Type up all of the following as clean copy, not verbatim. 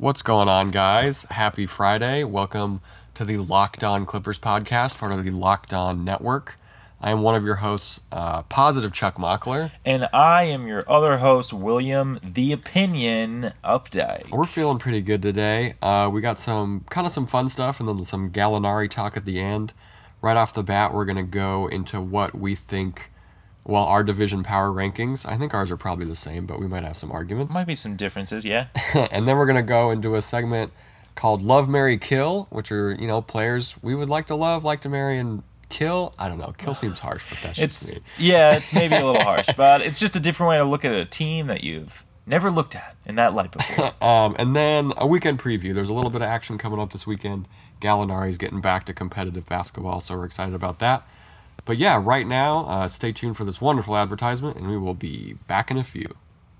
What's going on, guys? Happy Friday. Welcome to the Locked On Clippers podcast, part of the Locked On Network. I am one of your hosts, Positive Chuck Mockler. And I am your other host, William the Opinion Updike. We're feeling pretty good today. We got some fun stuff and then some Gallinari talk at the end. Right off the bat, we're going to go into what we think, our division power rankings. I think ours are probably the same, but we might have some arguments. Might be some differences, yeah. And then we're going to go into a segment called Love, Marry, Kill, which are, players we would like to love, like to marry, and kill. I don't know. Kill seems harsh, but that's just me. Yeah, it's maybe a little harsh, but it's just a different way to look at a team that you've never looked at in that light before. And then a weekend preview. There's a little bit of action coming up this weekend. Gallinari's getting back to competitive basketball, so we're excited about that. But yeah, right now, stay tuned for this wonderful advertisement, and we will be back in a few.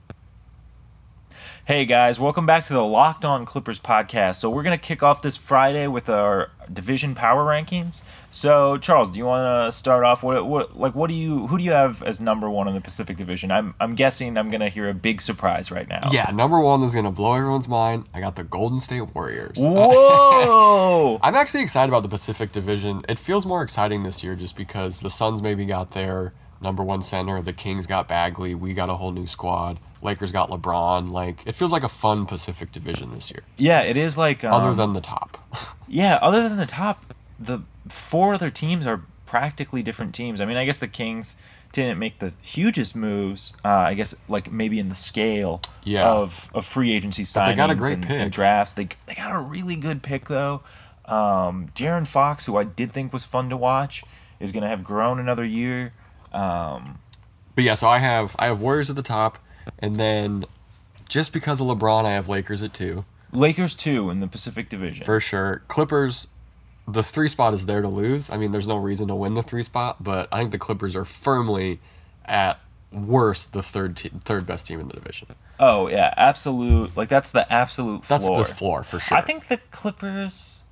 Hey guys, welcome back to the Locked On Clippers podcast. So we're going to kick off this Friday with our division power rankings. So Charles, do you want to start off? Who do you have as number one in the Pacific Division? I'm guessing I'm going to hear a big surprise right now. Yeah, number one is going to blow everyone's mind. I got the Golden State Warriors. Whoa! I'm actually excited about the Pacific Division. It feels more exciting this year just because the Suns maybe got their number one center, the Kings got Bagley, we got a whole new squad. Lakers got LeBron. It feels like a fun Pacific Division this year. Yeah, it is like... other than the top. Yeah, other than the top, the four other teams are practically different teams. I mean, I guess the Kings didn't make the hugest moves, I guess, maybe in the scale of free agency signings. But they got a great pick. And drafts. They got a really good pick, though. De'Aaron Fox, who I did think was fun to watch, is going to have grown another year. But yeah, so I have Warriors at the top. And then, just because of LeBron, I have Lakers at 2. Lakers 2 in the Pacific Division. For sure. Clippers, the 3 spot is there to lose. I mean, there's no reason to win the 3 spot, but I think the Clippers are firmly, at worst, the third best team in the division. Oh, yeah, absolute. That's the absolute floor. That's the floor, for sure. I think the Clippers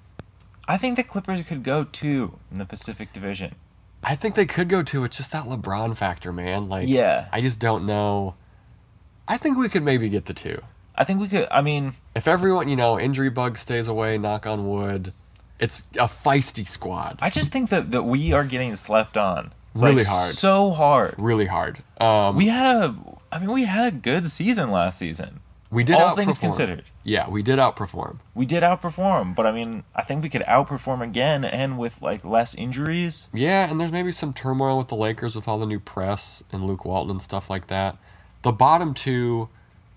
could go 2 in the Pacific Division. I think they could go 2. It's just that LeBron factor, man. Yeah. I just don't know. I think we could maybe get the 2. I think we could. I mean, if everyone, injury bug stays away, knock on wood, it's a feisty squad. I just think that we are getting slept on. Really hard. So hard. Really hard. We had a good season last season. We did all outperform. Things considered. Yeah, we did outperform. But I mean, I think we could outperform again and with less injuries. Yeah, and there's maybe some turmoil with the Lakers with all the new press and Luke Walton and stuff like that. The bottom 2,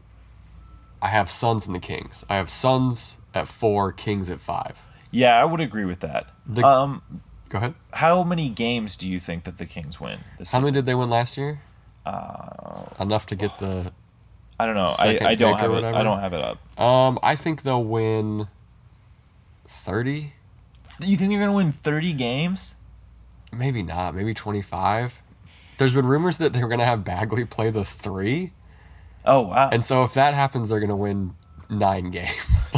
I have Suns and the Kings. I have Suns at 4, Kings at 5. Yeah, I would agree with that. Go ahead. How many games do you think that the Kings win this season? How many did they win last year? Enough to get the... I don't know. I don't have it. I don't have it up. I think they'll win 30. You think they're gonna win 30 games? Maybe not. Maybe 25. There's been rumors that they're gonna have Bagley play the 3. Oh wow! And so if that happens, they're gonna win 9 games.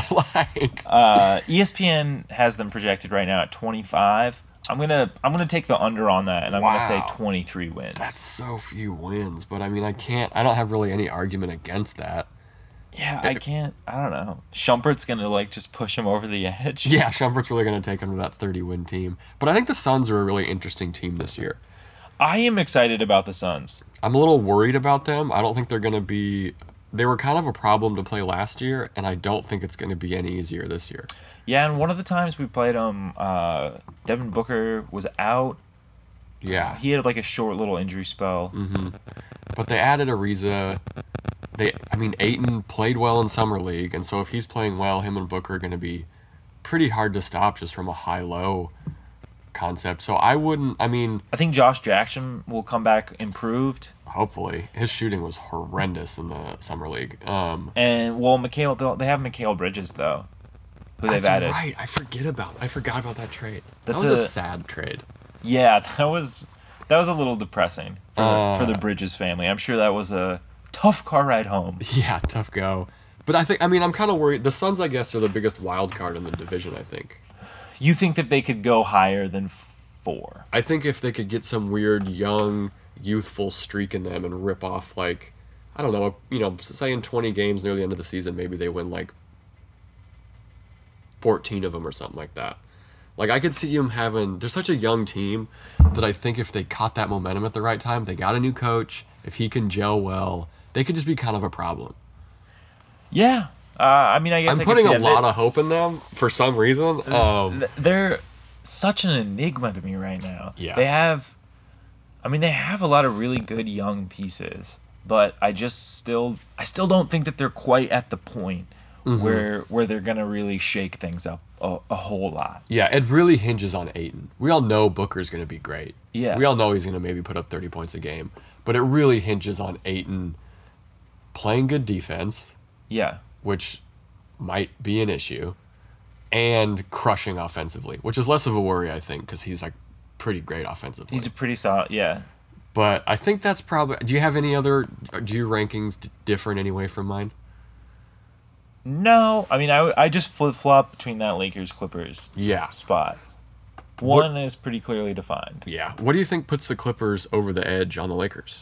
ESPN has them projected right now at 25. I'm gonna take the under on that, and I'm gonna say 23 wins. That's so few wins, but I mean, I don't have really any argument against that. Yeah, I can't. I don't know. Shumpert's gonna just push him over the edge. Yeah, Shumpert's really gonna take him to that 30-win team. But I think the Suns are a really interesting team this year. I am excited about the Suns. I'm a little worried about them. I don't think they're gonna be. They were kind of a problem to play last year, and I don't think it's gonna be any easier this year. Yeah, and one of the times we played them, Devin Booker was out. Yeah. He had a short little injury spell. Mm-hmm. But they added Ariza. Ayton played well in Summer League, and so if he's playing well, him and Booker are going to be pretty hard to stop just from a high-low concept. So I think Josh Jackson will come back improved. Hopefully. His shooting was horrendous in the Summer League. They have Mikal Bridges, though. That's right. I forgot about that trade. That was a sad trade. Yeah, that was a little depressing for the Bridges family. I'm sure that was a tough car ride home. Yeah, tough go. But I'm kind of worried. The Suns, I guess, are the biggest wild card in the division, I think. You think that they could go higher than 4? I think if they could get some weird, young, youthful streak in them and rip off, I don't know, say in 20 games near the end of the season, maybe they win 14 of them or something like that. Like, I could see him having... They're such a young team that I think if they caught that momentum at the right time, they got a new coach, if he can gel well, they could just be kind of a problem. Yeah. I mean, I guess I'm putting a lot of hope in them for some reason. They're such an enigma to me right now. Yeah. They have a lot of really good young pieces, but I still don't think that they're quite at the point where they're going to really shake things up a whole lot. Yeah, it really hinges on Ayton. We all know Booker's going to be great. Yeah. We all know he's going to maybe put up 30 points a game, but it really hinges on Ayton playing good defense. Yeah. Which might be an issue, and crushing offensively, which is less of a worry, I think, because he's like pretty great offensively. He's a pretty solid, yeah. But I think that's probably... Do you have any other... Do your rankings differ in any way from mine? No, I mean, I just flip-flop between that Lakers-Clippers spot. One is pretty clearly defined. Yeah. What do you think puts the Clippers over the edge on the Lakers?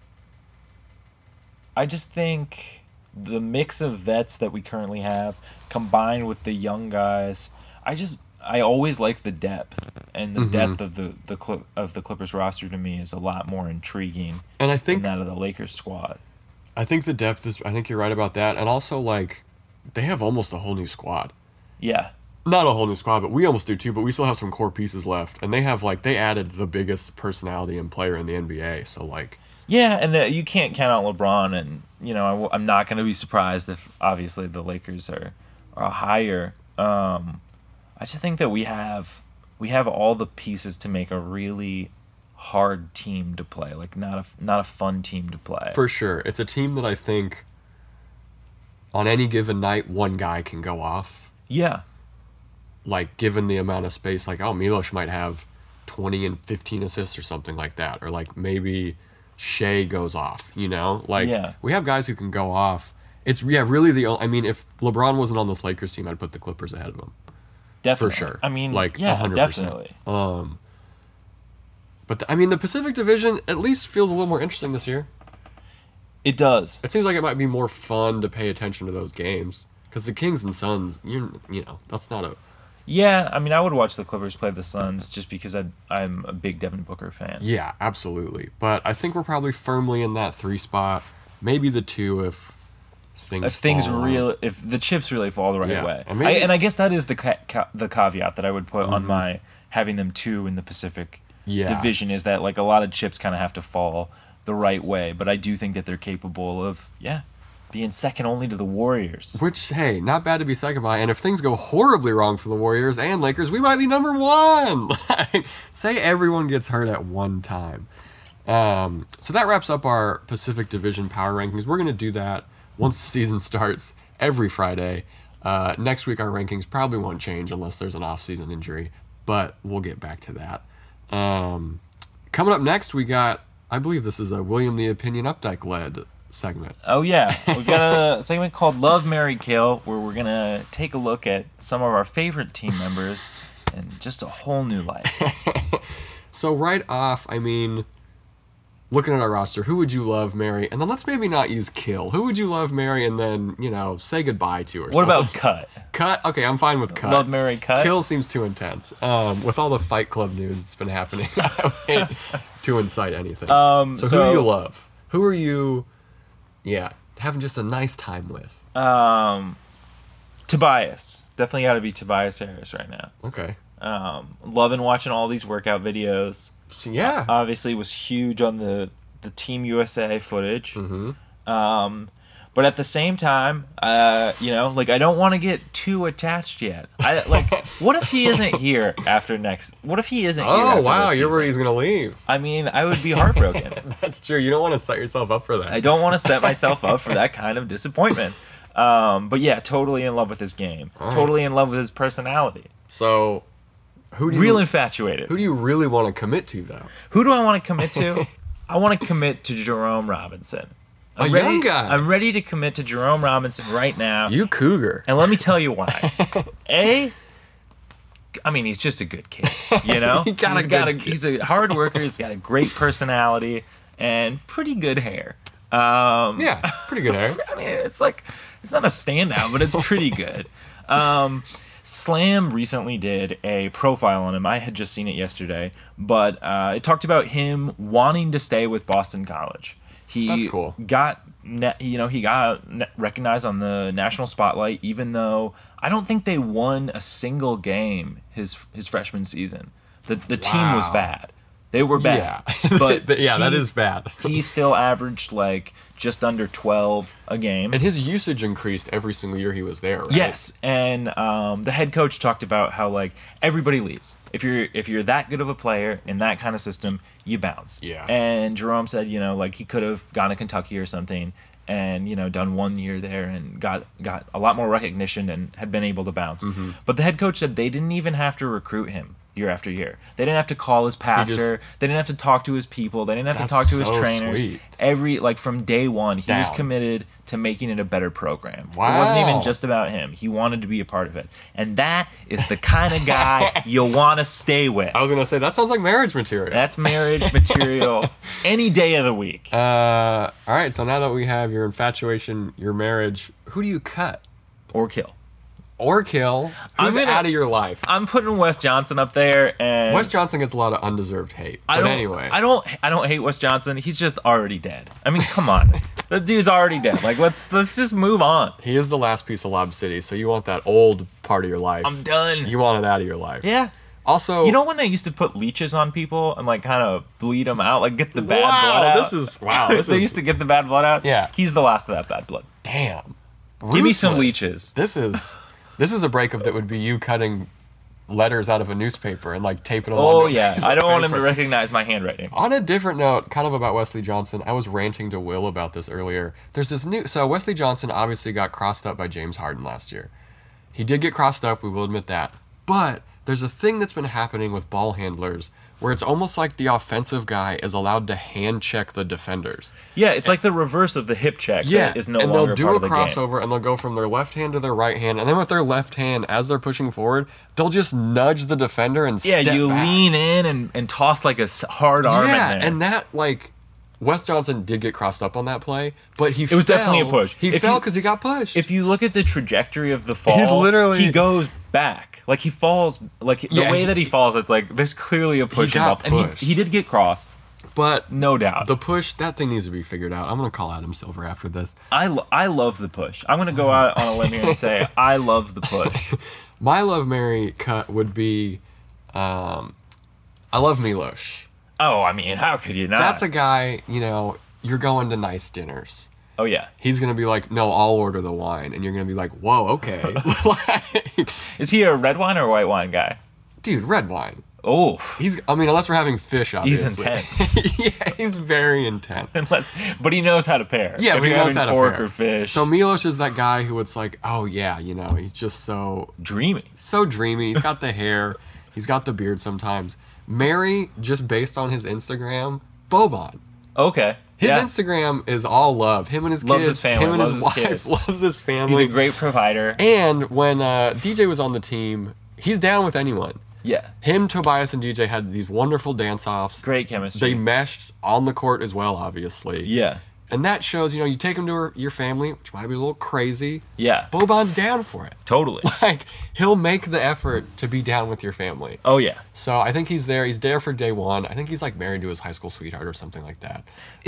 I just think the mix of vets that we currently have, combined with the young guys, I always like the depth, and the depth of the Clippers roster to me is a lot more intriguing and I think, than that of the Lakers squad. I think the depth is... I think you're right about that, and also, like, they have almost a whole new squad. Yeah. Not a whole new squad, but we almost do too, but we still have some core pieces left, and they have, like, they added the biggest personality and player in the NBA, so, like... Yeah, and you can't count out LeBron, and, you know, I'm not going to be surprised if, obviously, the Lakers are higher. I just think that we have all the pieces to make a really hard team to play, like not a fun team to play. For sure. It's a team that I think on any given night one guy can go off. Yeah. Like, given the amount of space, like, Milos might have 20 and 15 assists or something like that, or like maybe Shea goes off, you know? Like, we have guys who can go off. It's really the only... I mean, if LeBron wasn't on this Lakers team, I'd put the Clippers ahead of him. Definitely. For sure. I mean, like, yeah, 100%. definitely. But the Pacific Division at least feels a little more interesting this year. It does. It seems like it might be more fun to pay attention to those games, because the Kings and Suns, you know, that's not a... Yeah, I mean, I would watch the Clippers play the Suns just because I'm a big Devin Booker fan. Yeah, absolutely. But I think we're probably firmly in that 3 spot, maybe the 2 if the chips really fall the right way. And I guess that is the caveat that I would put on my having them 2 in the Pacific Division, is that, like, a lot of chips kind of have to fall the right way. But I do think that they're capable of being second only to the Warriors. Which, hey, not bad to be second by. And if things go horribly wrong for the Warriors and Lakers, we might be number 1. Say everyone gets hurt at one time. So that wraps up our Pacific Division power rankings. We're going to do that once the season starts every Friday. Next week our rankings probably won't change unless there's an off-season injury, but we'll get back to that. Coming up next, we got, I believe this is a William the Opinion Updike led segment. Oh yeah, we've got a segment called Love, Marry, Kill, where we're gonna take a look at some of our favorite team members in just a whole new light. So right off, I mean, looking at our roster, who would you love, marry, and then let's maybe not use kill. Who would you love, marry, and then, you know, say goodbye to, or what something? About cut? Cut? Okay, I'm fine with cut. Love, marry, cut? Kill seems too intense. With all the Fight Club news that's been happening, I hate to incite anything. So who do you love? Who are you, having just a nice time with? Tobias. Definitely got to be Tobias Harris right now. Okay. Loving watching all these workout videos. Yeah. Obviously was huge on the Team USA footage. Mm-hmm. But at the same time, you know, like, I don't want to get too attached yet. What if he isn't here after next? What if he isn't here? Oh wow, you're worried he's gonna leave. I mean, I would be heartbroken. That's true. You don't want to set yourself up for that. I don't want to set myself up for that kind of disappointment. But yeah, totally in love with his game. All right. Totally in love with his personality. So, infatuated. Who do you really want to commit to, though? Who do I want to commit to? I want to commit to Jerome Robinson. Young guy. I'm ready to commit to Jerome Robinson right now. You cougar. And let me tell you why. I mean, he's just a good kid, you know? He's a hard worker. He's got a great personality and pretty good hair. Yeah, pretty good hair. I mean, it's not a standout, but it's pretty good. Slam recently did a profile on him. I had just seen it yesterday, but it talked about him wanting to stay with Boston College. That's cool. He got recognized on the national spotlight, even though I don't think they won a single game his freshman season. The team was bad. They were bad. Yeah. But that is bad. He still averaged like just under 12 a game. And his usage increased every single year he was there, right? Yes, and the head coach talked about how like everybody leaves. If you're that good of a player in that kind of system, you bounce. Yeah. And Jerome said, like he could have gone to Kentucky or something and, done 1 year there and got a lot more recognition and had been able to bounce. Mm-hmm. But the head coach said they didn't even have to recruit him year after year. They didn't have to call his pastor. They didn't have to talk to his people. They didn't have to talk to his trainers. Sweet. From day one, he was committed to making it a better program. Wow. It wasn't even just about him. He wanted to be a part of it. And that is the kind of guy you want to stay with. I was going to say, that sounds like marriage material. That's marriage material any day of the week. All right, so now that we have your infatuation, your marriage, who do you cut? Or kill. Or kill? Who's out of your life? I'm putting Wes Johnson up there, and Wes Johnson gets a lot of undeserved hate. Anyway, I don't hate Wes Johnson. He's just already dead. I mean, come on, the dude's already dead. Like, let's just move on. He is the last piece of Lob City, so you want that old part of your life. I'm done. You want it out of your life. Yeah. Also, when they used to put leeches on people and like kind of bleed them out, like get the bad blood out. They used to get the bad blood out. Yeah. He's the last of that bad blood. Damn. Give me some leeches. This is a breakup that would be you cutting letters out of a newspaper and like taping them on. Oh yeah, I don't want him to recognize my handwriting. On a different note, kind of about Wesley Johnson, I was ranting to Will about this earlier. There's this so Wesley Johnson obviously got crossed up by James Harden last year. He did get crossed up, we will admit that. But there's a thing that's been happening with ball handlers where it's almost like the offensive guy is allowed to hand check the defenders. Yeah, it's like the reverse of the hip check. Yeah, that is no longer part of the game. And they'll do a crossover, and they'll go from their left hand to their right hand, and then with their left hand, as they're pushing forward, they'll just nudge the defender and step back. Lean in and toss like a hard arm in there. And that, like, Wes Johnson did get crossed up on that play, but it was definitely a push. He fell because he got pushed. If you look at the trajectory of the fall, he goes back. Like, he falls, like, the way that he falls, it's like, there's clearly a push involved. And he did get crossed. But no doubt. The push, that thing needs to be figured out. I'm going to call Adam Silver after this. I love the push. I'm going to go out on a limb here and say, I love the push. My Love Mary cut would be, I love Milos. Oh, I mean, how could you not? That's a guy, you're going to nice dinners. Oh, yeah. He's going to be like, no, I'll order the wine. And you're going to be like, whoa, okay. Is he a red wine or a white wine guy? Dude, red wine. Oh. Unless we're having fish, obviously. He's intense. Yeah, he's very intense. But he knows how to pair. Yeah, but he knows how to pair. Pork or fish. So Milos is that guy who it's like, oh, yeah, he's just so... dreamy. So dreamy. He's got the hair. He's got the beard sometimes. Mary, just based on his Instagram, Boban. Okay. His Instagram is all love. Him and his loves kids. His family. Him and loves his wife. Kids. Loves his family. He's a great provider. And when DJ was on the team, he's down with anyone. Yeah. Him, Tobias, and DJ had these wonderful dance-offs. Great chemistry. They meshed on the court as well, obviously. Yeah. And that shows, you take him to your family, which might be a little crazy. Yeah. Boban's down for it. Totally. Like, he'll make the effort to be down with your family. Oh, yeah. So I think he's there. He's there for day one. I think he's, like, married to his high school sweetheart or something like that.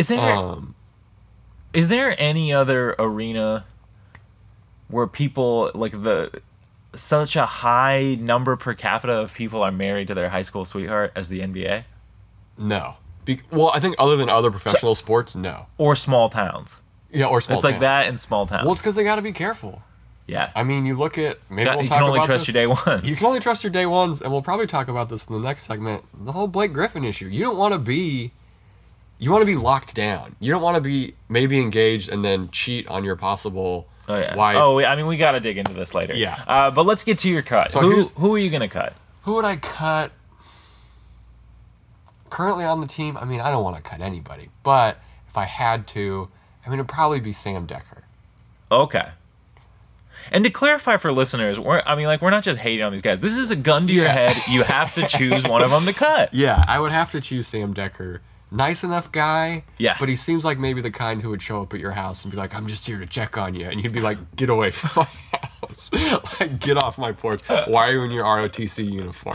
Is there any other arena where people, like, such a high number per capita of people are married to their high school sweetheart as the NBA? No. Well, I think other than other professional sports, no. Or small towns. Yeah, or small towns. It's like that in small towns. Well, it's because they got to be careful. Yeah. I mean, you look at... Maybe we'll talk about you can only trust your day ones. You can only trust your day ones, and we'll probably talk about this in the next segment. The whole Blake Griffin issue. You don't want to be... You want to be locked down. You don't want to be maybe engaged and then cheat on your possible wife. Oh, I mean, we got to dig into this later. Yeah. But let's get to your cut. So who are you going to cut? Who would I cut? Currently on the team, I mean, I don't want to cut anybody. But if I had to, I mean, it'd probably be Sam Decker. Okay. And to clarify for listeners, we're not just hating on these guys. This is a gun to your head. You have to choose one of them to cut. Yeah, I would have to choose Sam Decker. Nice enough guy, yeah. But he seems like maybe the kind who would show up at your house and be like, I'm just here to check on you. And you'd be like, get away from my house. just like, get off my porch. Why are you in your ROTC uniform?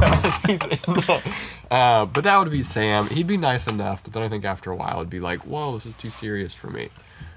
But that would be Sam. He'd be nice enough, but then I think after a while it'd be like, whoa, this is too serious for me.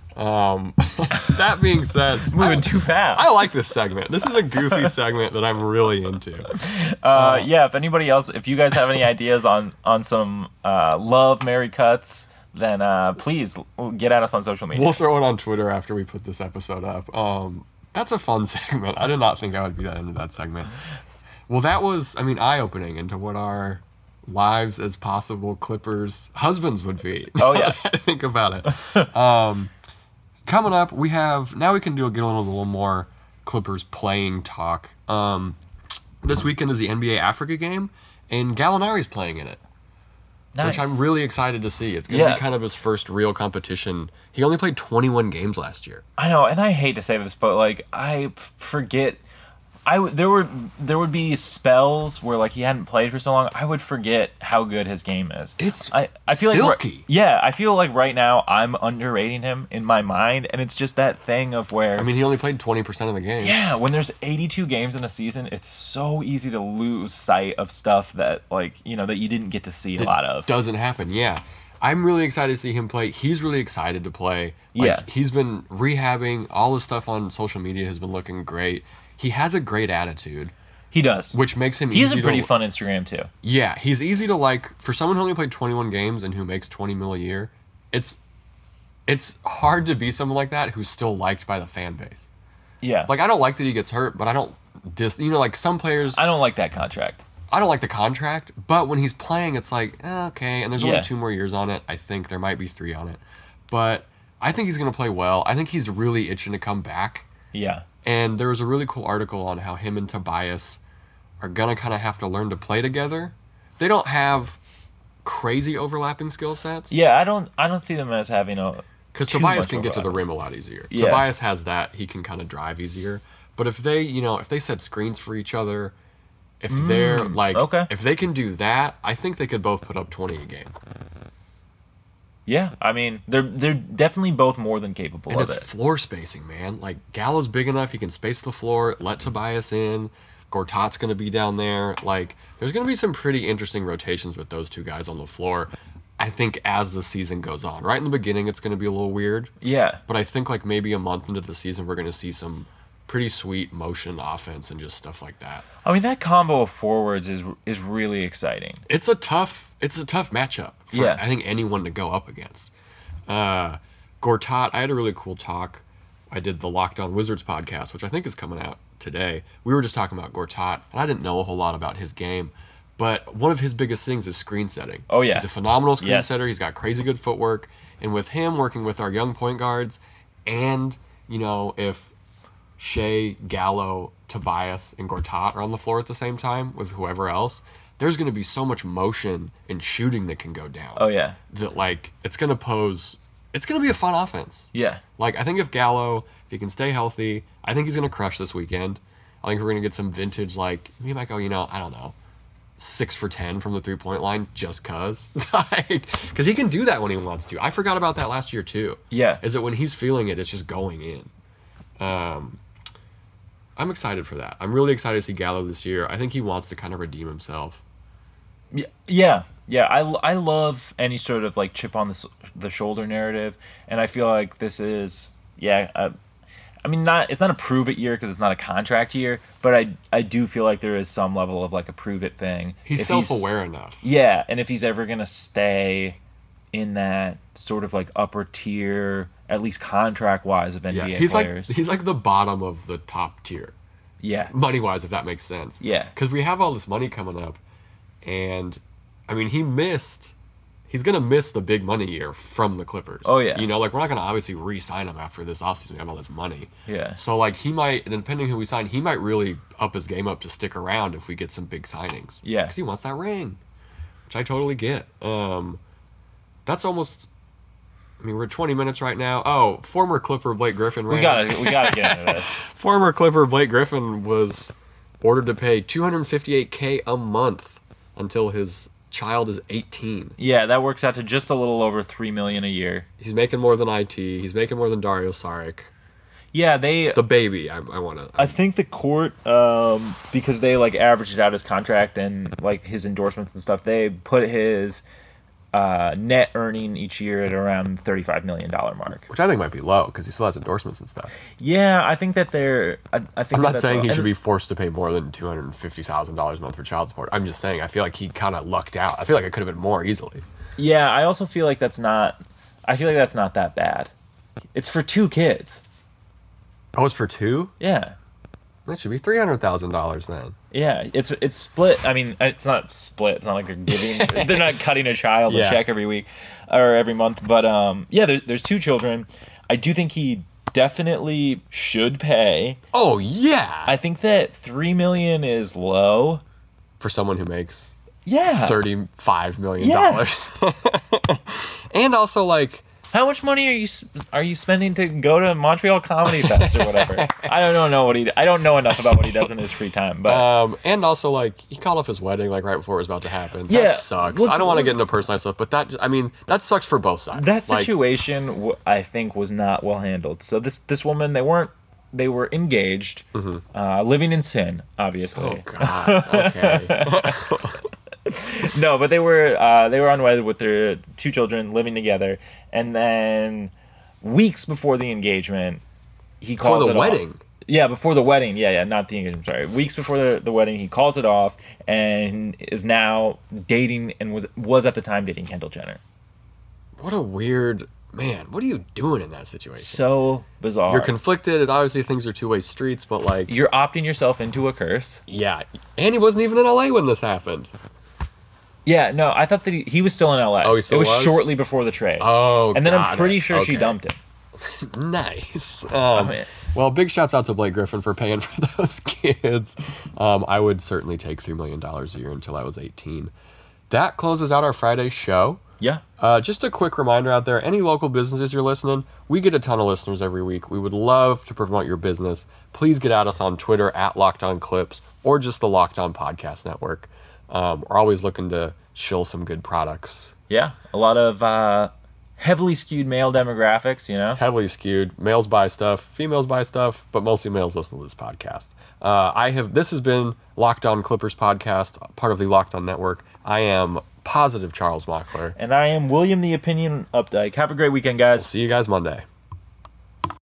That being said, Moving too fast. I like this segment. This is a goofy segment that I'm really into. Yeah, if anybody else, if you guys have any ideas on some love Mary cuts, then please get at us on social media. We'll throw it on Twitter after we put this episode up. That's a fun segment. I did not think I would be that into that segment. Well, that was, I mean, eye-opening into what our lives as possible Clippers husbands would be. Oh, yeah. Think about it. Coming up, we have, now we can get a little more Clippers playing talk. This weekend is the NBA Africa game, and Gallinari's playing in it. Nice. Which I'm really excited to see. It's going to be kind of his first real competition. He only played 21 games last year. I know, and I hate to say this, but like I forget. There would be spells where like he hadn't played for so long. I would forget how good his game is. I feel silky. Like I feel like right now I'm underrating him in my mind, and it's just that thing of where I mean he only played 20% of the game. Yeah, when there's 82 games in a season, it's so easy to lose sight of stuff that like that you didn't get to see a lot of. Doesn't happen. Yeah. I'm really excited to see him play. He's really excited to play. He's been rehabbing. All his stuff on social media has been looking great. He has a great attitude. He does. Which makes him easy. He has a pretty fun Instagram, too. Yeah, he's easy to like. For someone who only played 21 games and who makes $20 million a year, it's hard to be someone like that who's still liked by the fan base. Yeah. Like, I don't like that he gets hurt, but I don't like some players. I don't like that contract. I don't like the contract, but when he's playing, it's like, okay. And there's only 2 more years on it. I think there might be 3 on it. But I think he's going to play well. I think he's really itching to come back. Yeah. And there was a really cool article on how him and Tobias are going to kind of have to learn to play together. They don't have crazy overlapping skill sets. Yeah, I don't see them as having a... Because Tobias can get to the rim a lot easier. Yeah. Tobias has that. He can kind of drive easier. But if they set screens for each other, if they're like... Okay. If they can do that, I think they could both put up 20 a game. Yeah, I mean, they're definitely both more than capable of it. And it's floor spacing, man. Like, Gallo's big enough, he can space the floor, let Tobias in. Gortat's going to be down there. Like, there's going to be some pretty interesting rotations with those 2 guys on the floor, I think, as the season goes on. Right in the beginning, it's going to be a little weird. Yeah. But I think, like, maybe a month into the season, we're going to see some pretty sweet motion offense and just stuff like that. I mean, that combo of forwards is really exciting. It's a tough matchup for I think anyone to go up against. Gortat, I had a really cool talk. I did the Locked On Wizards podcast, which I think is coming out today. We were just talking about Gortat, and I didn't know a whole lot about his game, but one of his biggest things is screen setting. Oh, yeah. He's a phenomenal screen setter. He's got crazy good footwork, and with him working with our young point guards, and, if Shea, Gallo, Tobias, and Gortat are on the floor at the same time with whoever else, there's going to be so much motion and shooting that can go down. Oh, yeah. That, like, it's going to be a fun offense. Yeah. Like, I think if he can stay healthy, I think he's going to crush this weekend. I think we're going to get some vintage, like, we might go, I don't know, 6 for 10 from the three-point line just because. Because he can do that when he wants to. I forgot about that last year, too. Yeah. Is that when he's feeling it, it's just going in. I'm excited for that. I'm really excited to see Gallo this year. I think he wants to kind of redeem himself. Yeah. I love any sort of like chip on the shoulder narrative, and I feel like this is I mean, it's not a prove it year because it's not a contract year, but I do feel like there is some level of like a prove it thing. He's self-aware enough. Yeah, and if he's ever gonna stay in that sort of like upper tier, at least contract wise, of NBA players. He's like the bottom of the top tier. Yeah. Money wise, if that makes sense. Yeah. Because we have all this money coming up, and I mean he's gonna miss the big money year from the Clippers. Oh yeah. Like we're not gonna obviously re-sign him after this offseason. We have all this money. Yeah. So like he might, and depending who we sign, he might really up his game up to stick around if we get some big signings. Yeah. Because he wants that ring, which I totally get. That's almost. I mean, we're at 20 minutes right now. Oh, former Clipper Blake Griffin. We gotta get into this. Former Clipper Blake Griffin was ordered to pay $258K a month until his child is 18. Yeah, that works out to just a little over $3 million a year. He's making more than IT. He's making more than Dario Saric. Yeah, they. The baby, I want to. I think the court, because they like averaged out his contract and like his endorsements and stuff, they put his net earning each year at around $35 million mark. Which I think might be low because he still has endorsements and stuff. Yeah, I think that they're. I think I'm not that's saying low. he should And- be forced to pay more than $250,000 a month for child support. I'm just saying I feel like he kind of lucked out. I feel like it could have been more easily. Yeah, I also feel like that's not. I feel like that's not that bad. It's for 2 kids. Oh, it's for 2? Yeah. That should be $300,000 then. Yeah, it's split. I mean, it's not split. It's not like they're giving. They're not cutting a child a check every week or every month. But yeah, there's 2 children. I do think he definitely should pay. Oh yeah. I think that $3 million is low. For someone who makes Yeah. $35 million. Yes. And also like How much money are you spending to go to Montreal Comedy Fest or whatever? I don't know I don't know enough about what he does in his free time, but and also like he called off his wedding like right before it was about to happen. Yeah, That sucks. I don't want to get into personal stuff, but that sucks for both sides. that Like, situation I think was not well handled. So this woman, they were engaged, living in sin, obviously. oh god. Okay. No, but they were unwedded with their 2 children living together, and then weeks before the engagement, he For calls the it off. wedding. Yeah, before the wedding. Yeah, not the engagement. Sorry, weeks before the wedding, he calls it off and is now dating and was at the time dating Kendall Jenner. What a weird man. What are you doing in that situation? So bizarre. You're conflicted. And obviously, things are two-way streets, but like, You're opting yourself into a curse. yeah. And he wasn't even in LA when this happened. Yeah, no, I thought that he was still in LA. Oh, he still It was was? shortly before the trade. Oh, and then I'm got pretty it. sure she Okay. dumped him. Nice. mean- Well, big shouts out to Blake Griffin for paying for those kids. I would certainly take $3 million a year until I was 18. That closes out our Friday show. Yeah. Just a quick reminder out there, any local businesses you're listening, we get a ton of listeners every week. We would love to promote your business. Please get at us on Twitter at Locked On Clips or just the Locked On Podcast Network. We're always looking to shill some good products. Yeah, a lot of heavily skewed male demographics, you know? Heavily skewed. Males buy stuff, females buy stuff, but mostly males listen to this podcast. This has been Locked On Clippers podcast, part of the Locked On Network. I am positive Charles Mockler. And I am William the Opinion Updike. Have a great weekend, guys. See you guys Monday.